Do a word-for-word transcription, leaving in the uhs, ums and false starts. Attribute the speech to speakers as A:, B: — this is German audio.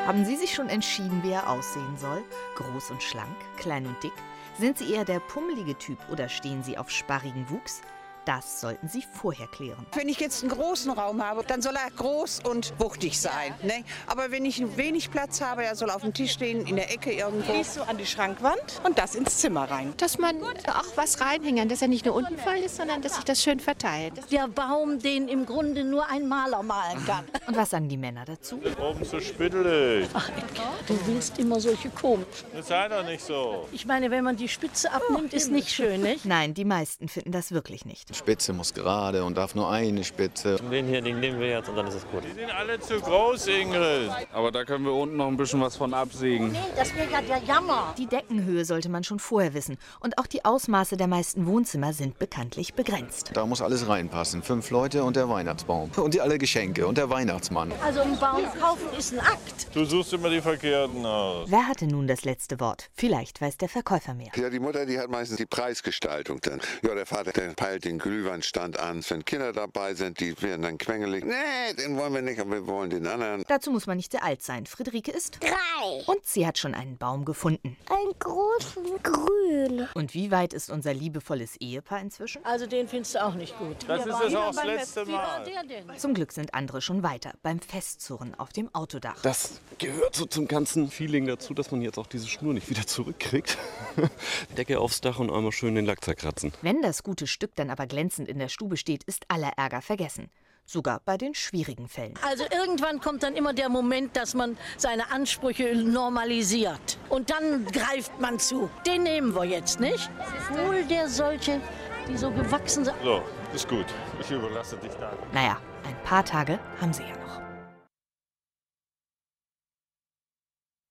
A: Haben Sie sich schon entschieden, wie er aussehen soll? Groß und schlank, klein und dick? Sind Sie eher der pummelige Typ oder stehen Sie auf sparrigen Wuchs? Das sollten Sie vorher klären.
B: Wenn ich jetzt einen großen Raum habe, dann soll er groß und wuchtig sein. Ne? Aber wenn ich wenig Platz habe, er soll auf dem Tisch stehen, in der Ecke irgendwo.
C: Gehst du an die Schrankwand und das ins Zimmer rein.
D: Dass man auch was reinhängen, dass er nicht nur unten voll ist, sondern dass sich das schön verteilt.
E: Der Baum, den im Grunde nur ein Maler malen kann.
A: Und was sagen die Männer dazu?
F: Oben so spittelig.
E: Ach, du willst immer solche komisch.
F: Das sei doch nicht so.
E: Ich meine, wenn man die Spitze abnimmt, ist nicht schön, nicht?
A: Nein, die meisten finden das wirklich nicht.
G: Die Spitze muss gerade und darf nur eine Spitze.
H: Den hier, den nehmen wir jetzt und dann ist es gut.
F: Die sind alle zu groß, Ingrid.
I: Aber da können wir unten noch ein bisschen was von absägen.
E: Nee, das wäre ja der Jammer.
A: Die Deckenhöhe sollte man schon vorher wissen. Und auch die Ausmaße der meisten Wohnzimmer sind bekanntlich begrenzt.
G: Da muss alles reinpassen. Fünf Leute und der Weihnachtsbaum. Und die alle Geschenke und der Weihnachtsmann.
E: Also ein Baum kaufen ist ein Akt.
F: Du suchst immer die Verkehrten aus.
A: Wer hatte nun das letzte Wort? Vielleicht weiß der Verkäufer mehr.
J: Ja, die Mutter, die hat meistens die Preisgestaltung dann. Ja, der Vater, der peilt den Glühweinstand an. Wenn Kinder dabei sind, die werden dann quengelig. Nee, den wollen wir nicht, aber wir wollen den anderen.
A: Dazu muss man nicht sehr alt sein. Friederike ist
E: Drei.
A: und sie hat schon einen Baum gefunden.
E: Einen großen Grün.
A: Und wie weit ist unser liebevolles Ehepaar inzwischen?
E: Also den findest du auch nicht gut.
F: Das ist das auch das letzte
E: Wie war
F: Mal.
E: der denn?
A: Zum Glück sind andere schon weiter beim Festzurren auf dem Autodach.
K: Das gehört so zum ganzen Feeling dazu, dass man jetzt auch diese Schnur nicht wieder zurückkriegt. Decke aufs Dach und einmal schön den Lack zerkratzen.
A: Wenn das gute Stück dann aber glänzend in der Stube steht, ist aller Ärger vergessen. Sogar bei den schwierigen Fällen.
E: Also irgendwann kommt dann immer der Moment, dass man seine Ansprüche normalisiert. Und dann greift man zu. Den nehmen wir jetzt, nicht? Wohl der solche, die so gewachsen sind.
F: So, ist gut. Ich überlasse dich da.
A: Naja, ein paar Tage haben sie ja noch.